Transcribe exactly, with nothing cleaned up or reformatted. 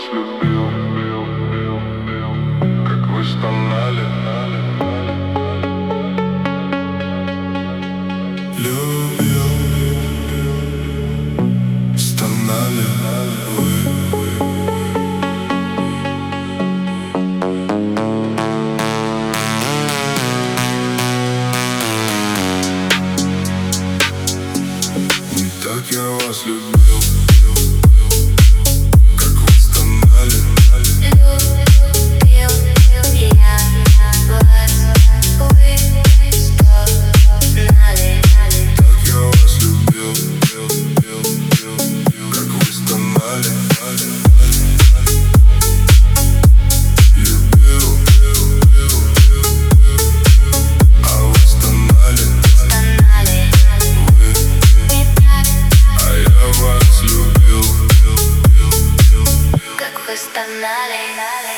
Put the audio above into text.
вас любил, как вы стонали. Любил, стонали вы. Не так я вас любил, как вы стонали. Любил я вас, вы стонали. Так я вас любил, как вы стонали. Любил, а вы стонали. А я вас любил, Как вы стонали.